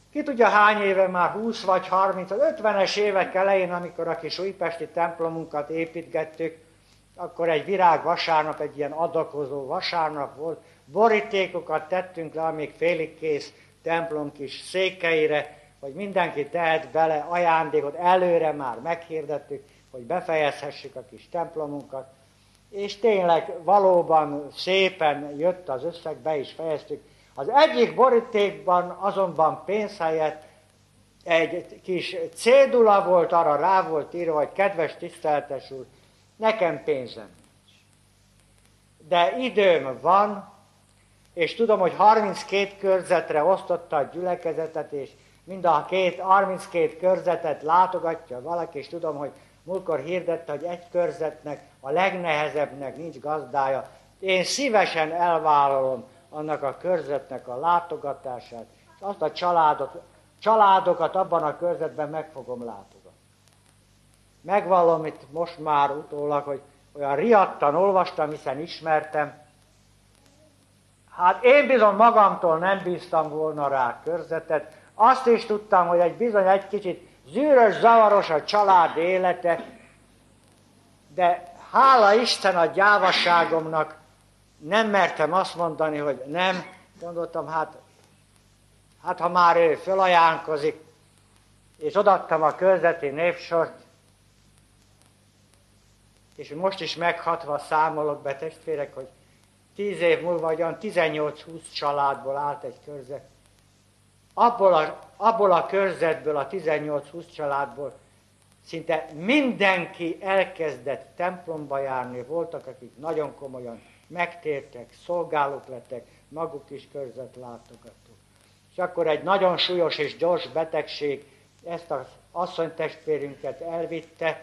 Ki tudja hány éve, már 20 vagy 30, az 50-es évek elején, amikor a kis újpesti templomunkat építgettük, akkor egy virágvasárnap, egy ilyen adakozó vasárnap volt, borítékokat tettünk le a még félig kész templom kis székeire, hogy mindenki tehet bele ajándékot, előre már meghirdettük, hogy befejezhessük a kis templomunkat, és tényleg valóban szépen jött az összeg, be is fejeztük. Az egyik borítékban azonban pénz helyett egy kis cédula volt, arra rá volt írva, hogy kedves tiszteletes úr, nekem pénzem nincs. De időm van, és tudom, hogy 32 körzetre osztotta a gyülekezetet, és mind a 32 körzetet látogatja valaki, és tudom, hogy múltkor hirdette, hogy egy körzetnek, a legnehezebbnek nincs gazdája. Én szívesen elvállalom annak a körzetnek a látogatását, és azt a családokat abban a körzetben meg fogom látogatni. Megvallom itt most már utólag, hogy olyan riadtan olvastam, hiszen ismertem. Hát én bizony magamtól nem bíztam volna rá körzetet. Azt is tudtam, hogy egy kicsit zűrös, zavaros a család élete, de hála Isten a gyávaságomnak nem mertem azt mondani, hogy nem. Gondoltam, hát ha már ő fölajánlkozik, és odaadtam a körzeti névsort, és most is meghatva számolok be, testvérek, hogy 10 év múlva olyan 18-20 családból állt egy körzet. Abból a körzetből, a 18-20 családból szinte mindenki elkezdett templomba járni, voltak, akik nagyon komolyan megtértek, szolgálók lettek, maguk is körzetlátogatók. És akkor egy nagyon súlyos és gyors betegség ezt az asszonytestvérünket elvitte.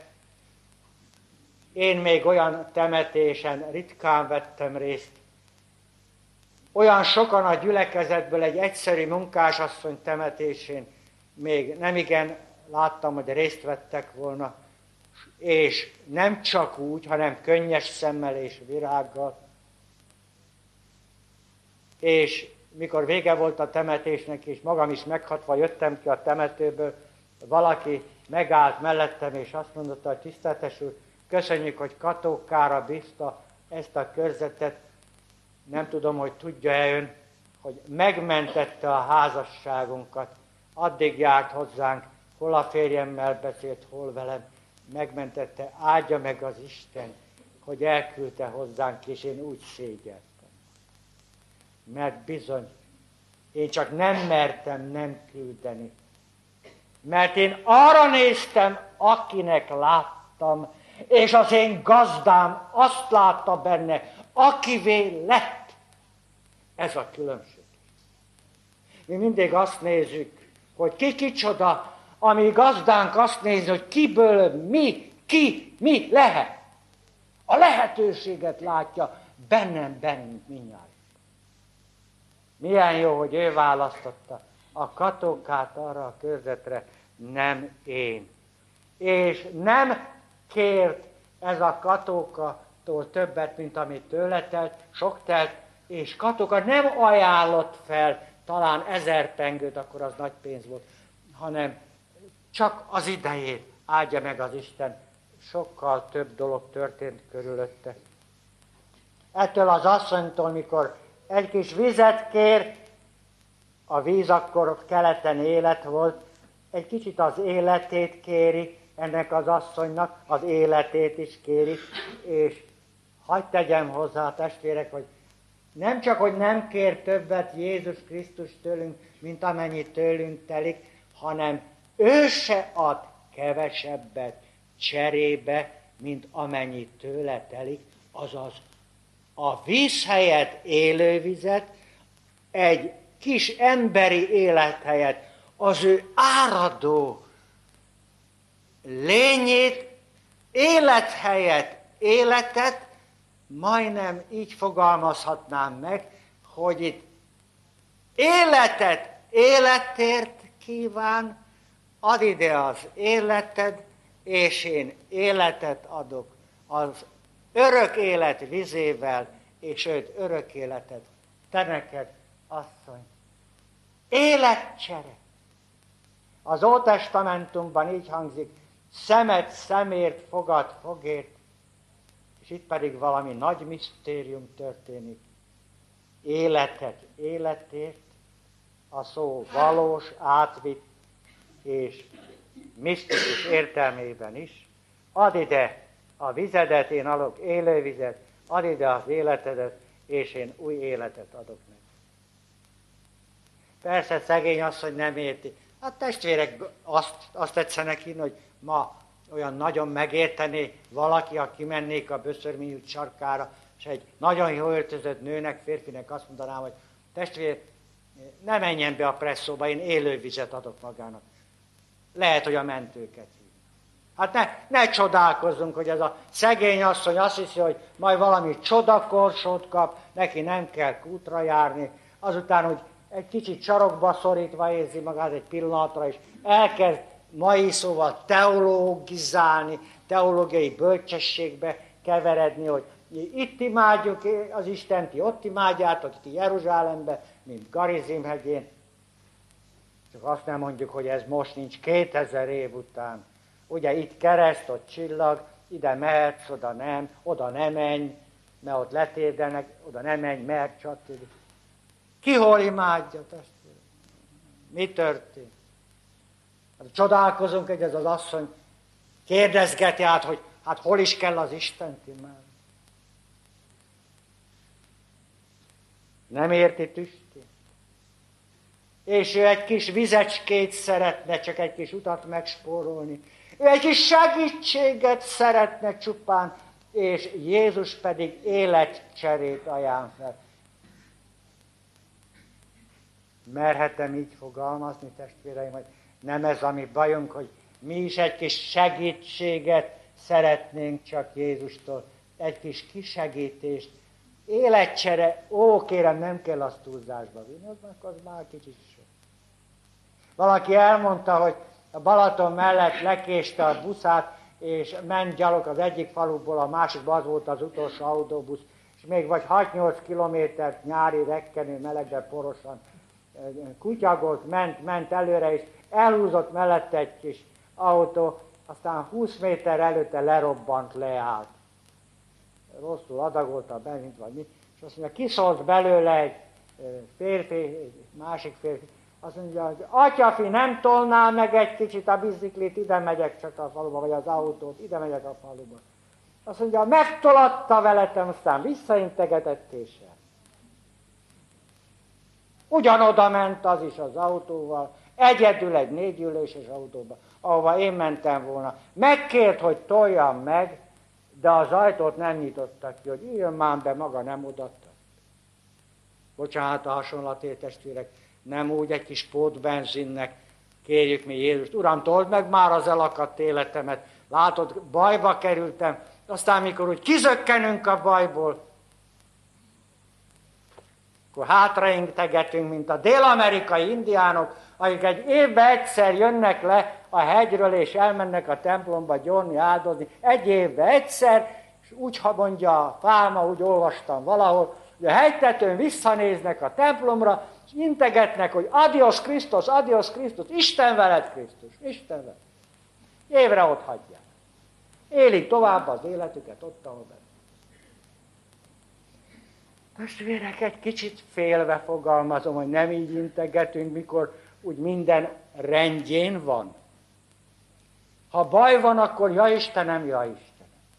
Én még olyan temetésen ritkán vettem részt. Olyan sokan a gyülekezetből egy egyszerű munkásasszony temetésén még nemigen láttam, hogy részt vettek volna, és nem csak úgy, hanem könnyes szemmel és virággal. És mikor vége volt a temetésnek, és magam is meghatva jöttem ki a temetőből, valaki megállt mellettem, és azt mondotta, hogy tiszteletes úr, köszönjük, hogy Katókára bízta ezt a körzetet. Nem tudom, hogy tudja-e ön, hogy megmentette a házasságunkat. Addig járt hozzánk, hol a férjemmel beszélt, hol velem. Megmentette, áldja meg az Isten, hogy elküldte hozzánk, és én úgy szégyeltem. Mert bizony, én csak nem mertem nem küldeni. Mert én arra néztem, akinek láttam, és az én gazdám azt látta benne, akivé lett. Ez a különbség. Mi mindig azt nézzük, hogy ki kicsoda, ami gazdánk azt nézi, hogy kiből mi lehet. A lehetőséget látja bennünk mindjárt. Milyen jó, hogy ő választotta a Katókát arra a körzetre, nem én. És nem kért ez a Katókatól többet, mint amit tőle telt, sok telt, és Katóka nem ajánlott fel talán 1000 pengőt, akkor az nagy pénz volt, hanem csak az idejét áldja meg az Isten. Sokkal több dolog történt körülötte. Ettől az asszonytól, mikor egy kis vizet kér, a víz akkor keleten élet volt, egy kicsit az életét kéri, ennek az asszonynak az életét is kéri, és hadd tegyem hozzá, testvérek, hogy nem csak, hogy nem kér többet Jézus Krisztus tőlünk, mint amennyi tőlünk telik, hanem ő se ad kevesebbet cserébe, mint amennyi tőle telik, azaz a víz helyett élővizet, egy kis emberi élet helyett az ő áradó lényét, élet helyett életet, majdnem így fogalmazhatnám meg, hogy itt életért kíván, add ide az életed, és én életet adok az örök élet vizével, és őt örök életet. Te neked, asszony, életcsere. Az Ótestamentumban így hangzik, szemet szemért, fogad fogért, és itt pedig valami nagy misztérium történik. Életet életért, a szó valós, átvitt és misztikus értelmében is. Add ide a vizedet, én adok élővizet, add ide az életedet, és én új életet adok neki. Persze szegény asszony nem érti. Hát testvérek, azt tetszenek hívni, hogy ma olyan nagyon megértené valaki, aki mennék a Böszörmény sarkára, és egy nagyon jó öltözött nőnek, férfinek azt mondanám, hogy testvér, ne menjen be a presszóba, én élővizet adok magának. Lehet, hogy a mentőket hív. Hát ne csodálkozzunk, hogy ez a szegény asszony azt hiszi, hogy majd valami csodakorsót kap, neki nem kell kútra járni, azután, hogy egy kicsit sarokba szorítva érzi magát egy pillanatra, és elkezd mai szóval teológizálni, teológiai bölcsességbe keveredni, hogy itt imádjuk az Istent, ti ott imádjátok, ti Jeruzsálembe, mint Garizim hegyén. Csak azt nem mondjuk, hogy ez most nincs 2000 év után. Ugye itt kereszt, ott csillag, ide mehetsz, oda nem menj, mert ott letérdelnek, oda nem menj, mert stb. Ki hol imádja, testvérem? Mi történt? Hát csodálkozunk, hogy ez az asszony kérdezgeti át, hogy hát hol is kell az Istent imádni. Nem érti tüstén. És ő egy kis vizecskét szeretne, csak egy kis utat megspórolni. Ő egy kis segítséget szeretne csupán, és Jézus pedig életcserét ajánl fel. Merhetem így fogalmazni, testvéreim, hogy nem ez a mi bajunk, hogy mi is egy kis segítséget szeretnénk csak Jézustól, egy kis kisegítést, életcsere, kérem, nem kell azt túlzásba vinni, az már kicsit sok. Valaki elmondta, hogy a Balaton mellett lekéste a buszát, és ment gyalog az egyik faluból a másikba, az volt az utolsó autóbusz, és még vagy 6-8 kilométert nyári rekkenő melegben porosan kutyagolt, ment előre, és elhúzott mellette egy kis autó, aztán 20 méter előtte lerobbant, leállt. Rosszul adagolta a benzint, vagy mi, és azt mondja, kiszólt belőle egy férfi, egy másik férfi, azt mondja, hogy atyafi, nem tolnál meg egy kicsit a biciklit, ide megyek csak a faluba, vagy az autót, ide megyek a faluba. Azt mondja, megtolatta veletem, aztán visszaintegetett és el. Ugyanoda ment az is az autóval, egyedül egy 4 üléses autóba, ahova én mentem volna. Megkért, hogy toljam meg, de az ajtót nem nyitottak ki, hogy üljön már be, maga nem odatta. Bocsánat a hasonlatért, testvérek, nem úgy egy kis pótbenzinnek kérjük mi Jézust. Uram, told meg már az elakadt életemet. Látod, bajba kerültem. Aztán, mikor úgy kizökkenünk a bajból, akkor hátraintegetünk, mint a dél-amerikai indiánok, akik egy évben egyszer jönnek le a hegyről, és elmennek a templomba gyónni, áldozni. Egy évben egyszer, és úgy, ha mondja a Pálma, úgy olvastam valahol, hogy a hegytetőn visszanéznek a templomra, és integetnek, hogy adios Krisztus, Isten veled Krisztus, Isten veled. Évre ott hagyják. Élik tovább az életüket ott, ahol benne. Testvérek, egy kicsit félve fogalmazom, hogy nem így integetünk, mikor úgy minden rendjén van. Ha baj van, akkor ja Istenem, ja Istenem.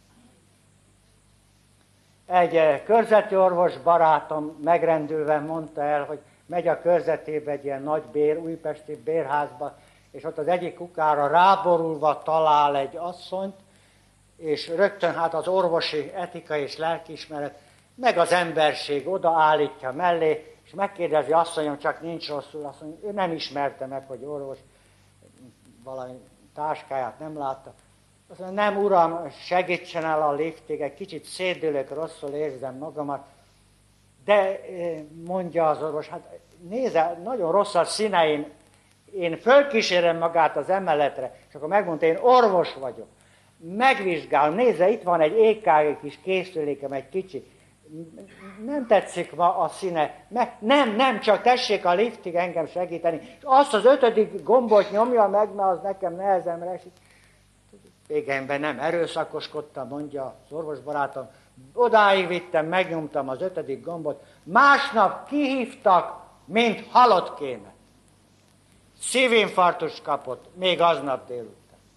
Egy körzeti orvos barátom megrendülve mondta el, hogy megy a körzetébe egy ilyen nagy újpesti bérházba, és ott az egyik kukára ráborulva talál egy asszonyt, és rögtön hát az orvosi etika és lelkiismeret, meg az emberség odaállítja mellé, és megkérdezi, asszonyom, csak nincs rosszul, azt mondja, ő nem ismerte meg, hogy orvos, valami táskáját nem látta. Azt mondja, nem uram, segítsen el a liftig, egy kicsit szédülök, rosszul érzem magamat. De mondja az orvos, hát nézze, nagyon rossz a színe, én fölkísérem magát az emeletre, és akkor megmondta, én orvos vagyok. Megvizsgálom, nézze, itt van egy EKG kis készülékem, egy kicsi. nem tetszik ma a színe, nem, csak tessék a liftig engem segíteni. És azt az 5. gombot nyomja meg, mert az nekem nehezemre esik. Végemben nem erőszakoskodtam, mondja az orvosbarátom. Odáig vittem, megnyomtam az 5. gombot. Másnap kihívtak, mint halott kéne. Szívinfarktust kapott, még aznap délután.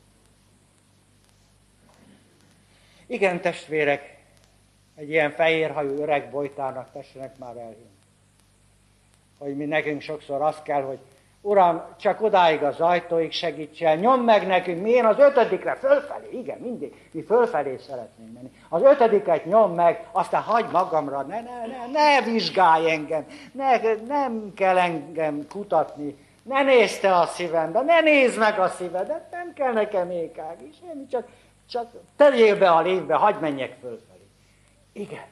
Igen, testvérek, egy ilyen fehérhajú öreg bojtárnak tessenek már elhinni. Hogy mi nekünk sokszor az kell, hogy Uram, csak odáig az ajtóig segíts el, nyomd meg nekünk, mi én az 5. fölfelé, igen, mindig, mi fölfelé szeretnénk menni. Az 5. nyomd meg, aztán hagyd magamra, ne vizsgálj engem, nem kell engem kutatni, ne nézd te a szívembe, ne nézd meg a szívedet, nem kell nekem ékág is, én csak tegyél be a lévbe, hagyd menjek fölfelé. Igen.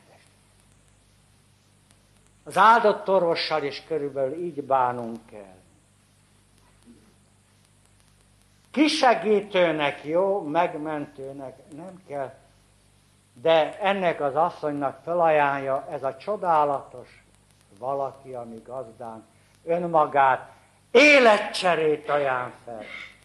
Az áldott orvossal is körülbelül így bánunk kell. Kisegítőnek jó, megmentőnek nem kell, de ennek az asszonynak felajánlja ez a csodálatos valaki, ami gazdán önmagát, életcserét ajánl fel.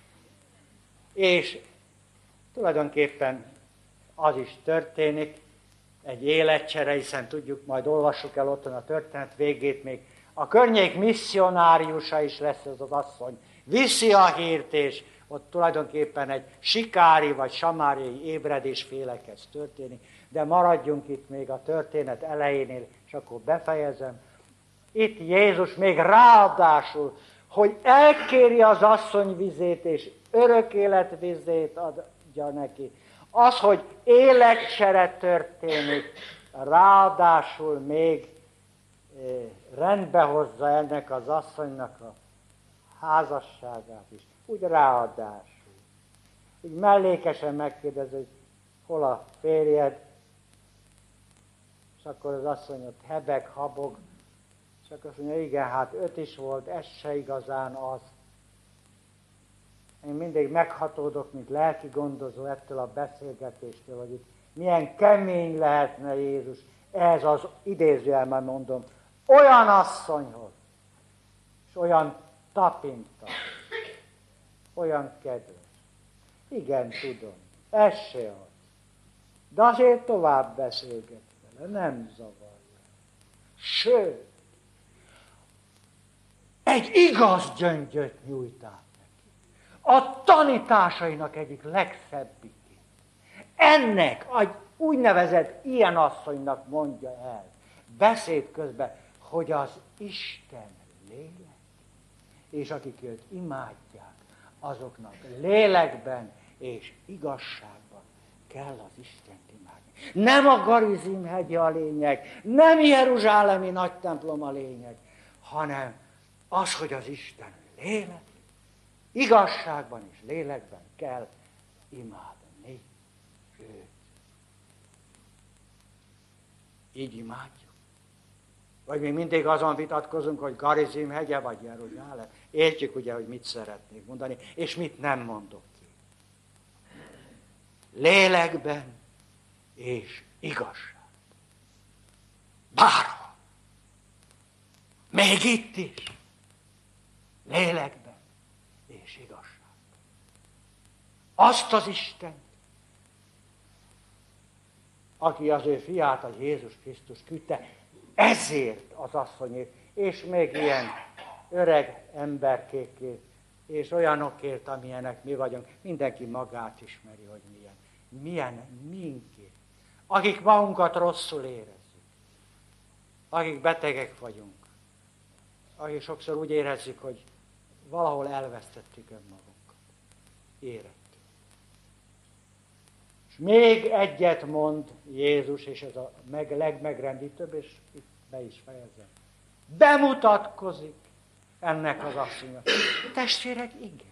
És tulajdonképpen az is történik, egy életcsere, hiszen tudjuk, majd olvassuk el otthon a történet végét még. A környék misszionáriusa is lesz ez az asszony. Viszi a hírt, és ott tulajdonképpen egy sikári vagy samáriai ébredésféle kezd történni. De maradjunk itt még a történet elejénél, és akkor befejezem. Itt Jézus még ráadásul, hogy elkéri az asszony vizét, és örök élet vizét adja neki. Az, hogy életcsere történik, ráadásul még rendbe hozza ennek az asszonynak a házasságát is. Úgy ráadásul. Úgy mellékesen megkérdezi, hogy hol a férjed, és akkor az asszony ott hebeg, habog, és akkor azt mondja, igen, hát 5 is volt, ez se igazán az. Én mindig meghatódok, mint lelki gondozó ettől a beszélgetéstől, hogy itt milyen kemény lehetne Jézus. Ez az idézőjelben mondom, olyan asszonyhoz, és olyan tapinta, olyan kedves. Igen, tudom, ez se az. De azért tovább beszélget vele, nem zavarja. Sőt, egy igaz gyöngyöt nyújt át neki. A tanításainak egyik legszebbik. Ennek a úgynevezett ilyen asszonynak mondja el, beszéd közben, hogy az Isten lélek, és akik őt imádják, azoknak lélekben és igazságban kell az Istent imádni. Nem a Garizim hegye a lényeg, nem jeruzsálemi nagy templom a lényeg, hanem az, hogy az Isten lélek, igazságban és lélekben kell imádni őt. Így imádjuk. Vagy mi mindig azon vitatkozunk, hogy Garizim hegye vagy Jeruzsálem. Értjük ugye, hogy mit szeretnék mondani, és mit nem mondok ki. Lélekben és igazságban. Bárhol. Még itt is. Lélekben és igazságban. Azt az Isten, aki az ő fiát, a Jézus Krisztus küldte, ezért az asszonyért, és még ilyen öreg emberkékért, és olyanokért, amilyenek mi vagyunk. Mindenki magát ismeri, hogy milyen minkért. Akik magunkat rosszul érezzük, akik betegek vagyunk, akik sokszor úgy érezzük, hogy valahol elvesztettük önmagunkat. Érettük. És még egyet mond Jézus, és ez a legmegrendítőbb, és itt be is fejezem. Bemutatkozik ennek az asszonynak. Testvérek, igen.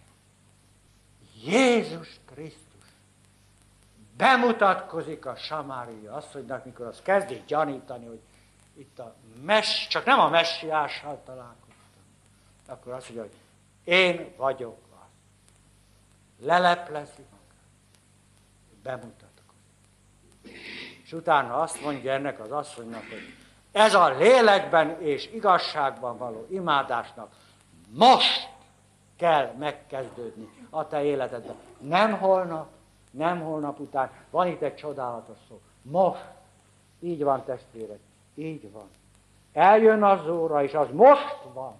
Jézus Krisztus bemutatkozik a samáriai asszonynak, mikor az kezdi gyanítani, hogy itt csak nem a messiással találkoztam. Akkor azt mondja, hogy én vagyok az. Leleplezi magát. Bemutatkozik. És És utána azt mondja ennek az asszonynak, hogy ez a lélekben és igazságban való imádásnak most kell megkezdődni a te életedben. Nem holnap után. Van itt egy csodálatos szó. Most. Így van, testvérek. Így van. Eljön az óra, és az most van.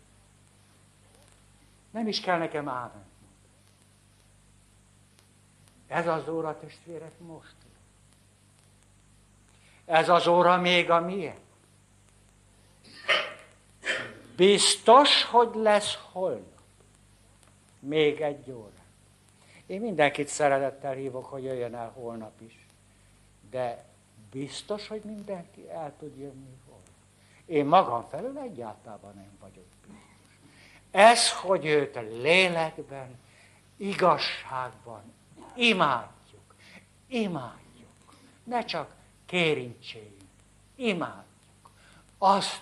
Nem is kell nekem ámen. Ez az óra, testvérek, most. Ez az óra még a miénk. Biztos, hogy lesz holnap. Még egy óra. Én mindenkit szeretettel hívok, hogy jöjjön el holnap is. De biztos, hogy mindenki el tud jönni holnap. Én magam felől egyáltalán nem vagyok biztos. Ez, hogy őt lélekben, igazságban imádjuk. Ne csak kérincséljünk. Imádjuk. Azt,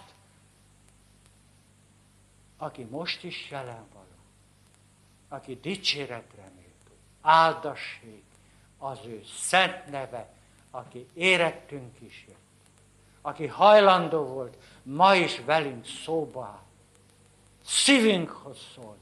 aki most is jelen való, aki dicséretre méltó, áldassék az ő szent neve, aki érettünk is jött, aki hajlandó volt ma is velünk szóba áll, szívünkhoz szólni.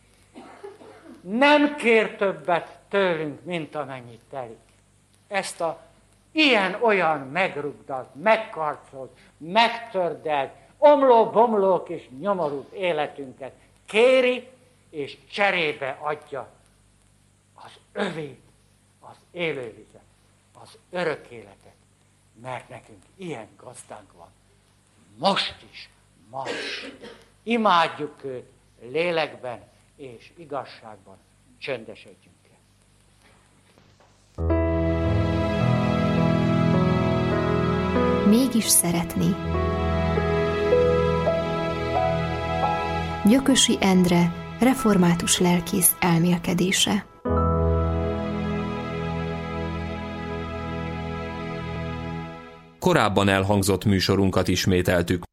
Nem kér többet tőlünk, mint amennyit telik. Ezt a ilyen-olyan megrugdalt, megkarcolt, megtördelt, omló-bomló kis nyomorult életünket kéri, és cserébe adja az övét, az élővizet, az örök életet, mert nekünk ilyen gazdánk van. Most is, ma is. Imádjuk őt lélekben és igazságban, csöndesedjünk el. Mégis szeretni. Gyökösi Endre, református lelkész elmélkedése. Korábban elhangzott műsorunkat ismételtük.